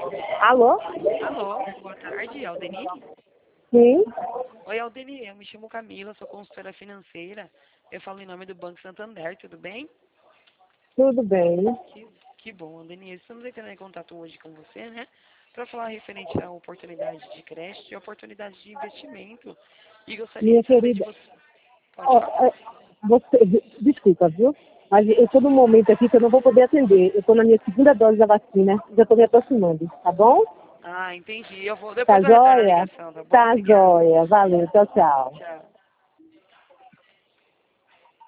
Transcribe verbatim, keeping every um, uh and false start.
Alô? Alô, boa tarde, Aldeni. Sim? Oi, Aldeni, eu me chamo Camila, sou consultora financeira. Eu falo em nome do Banco Santander, tudo bem? Tudo bem. Que, que bom, Aldeni. Estamos entrando em contato hoje com você, né? Para falar referente a oportunidade de crédito e oportunidade de investimento. E gostaria Minha de saber de querida, você. Pode ó, falar. é, você, desculpa, viu? Mas eu estou num momento aqui que eu não vou poder atender. Eu estou na minha segunda dose da vacina. Já estou me aproximando, tá bom? Ah, entendi. Eu vou, Tá depois eu retorno a joia? ligação, tá bom? Tá Obrigado. joia. Valeu. Tchau, tchau. Tchau.